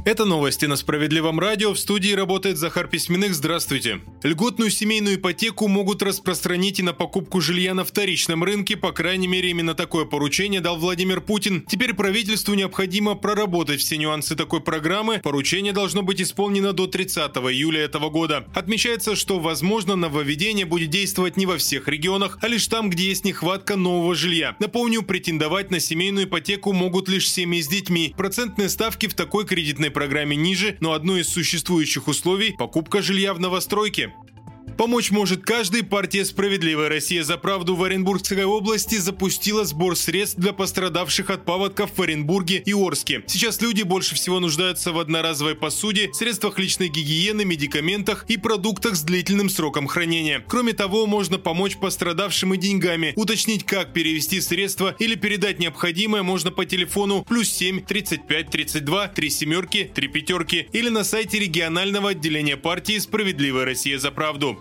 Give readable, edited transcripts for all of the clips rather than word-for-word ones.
Это новости на Справедливом радио. В студии работает Захар Письменных. Здравствуйте. Льготную семейную ипотеку могут распространить и на покупку жилья на вторичном рынке. По крайней мере, именно такое поручение дал Владимир Путин. Теперь правительству необходимо проработать все нюансы такой программы. Поручение должно быть исполнено до 30 июля этого года. Отмечается, что, возможно, нововведение будет действовать не во всех регионах, а лишь там, где есть нехватка нового жилья. Напомню, претендовать на семейную ипотеку могут лишь семьи с детьми. Процентные ставки в такой кредитной программе ниже, но одно из существующих условий – покупка жилья в новостройке. Помочь может каждый. Партия «Справедливая Россия за правду» в Оренбургской области запустила сбор средств для пострадавших от паводков в Оренбурге и Орске. Сейчас люди больше всего нуждаются в одноразовой посуде, средствах личной гигиены, медикаментах и продуктах с длительным сроком хранения. Кроме того, можно помочь пострадавшим и деньгами. Уточнить, как перевести средства или передать необходимое можно по телефону +7 35 32 3 семерки 3 пятерки или на сайте регионального отделения партии «Справедливая Россия за правду».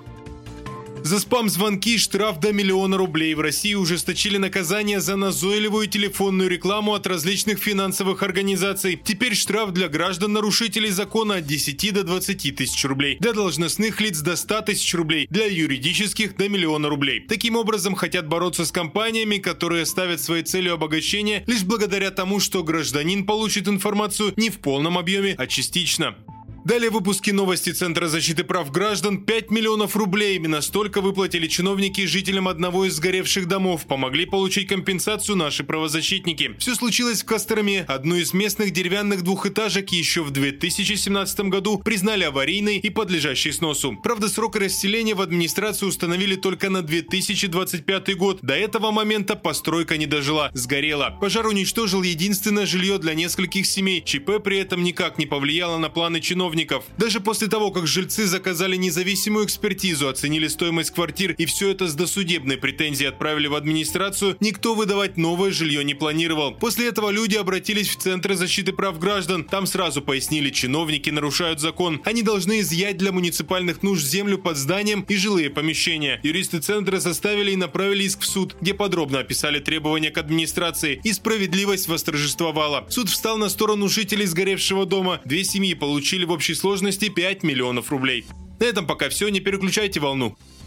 За спам-звонки штраф до 1 000 000 рублей. В России ужесточили наказание за назойливую телефонную рекламу от различных финансовых организаций. Теперь штраф для граждан-нарушителей закона от 10 до 20 тысяч рублей. Для должностных лиц до 100 тысяч рублей. Для юридических до 1 000 000 рублей. Таким образом, хотят бороться с компаниями, которые ставят своей целью обогащение лишь благодаря тому, что гражданин получит информацию не в полном объеме, а частично. Далее в выпуске новости Центра защиты прав граждан. 5 миллионов рублей. Именно столько выплатили чиновники жителям одного из сгоревших домов. Помогли получить компенсацию наши правозащитники. Все случилось в Костроме. Одну из местных деревянных двухэтажек еще в 2017 году признали аварийной и подлежащей сносу. Правда, срок расселения в администрации установили только на 2025 год. До этого момента постройка не дожила. Сгорела. Пожар уничтожил единственное жилье для нескольких семей. ЧП при этом никак не повлияло на планы чиновников. Даже после того, как жильцы заказали независимую экспертизу, оценили стоимость квартир и все это с досудебной претензией отправили в администрацию, никто выдавать новое жилье не планировал. После этого люди обратились в Центры защиты прав граждан. Там сразу пояснили, чиновники нарушают закон. Они должны изъять для муниципальных нужд землю под зданием и жилые помещения. Юристы Центра составили и направили иск в суд, где подробно описали требования к администрации. И справедливость восторжествовала. Суд встал на сторону жителей сгоревшего дома. Две семьи получили в общей сложности 5 миллионов рублей. На этом пока все, не переключайте волну.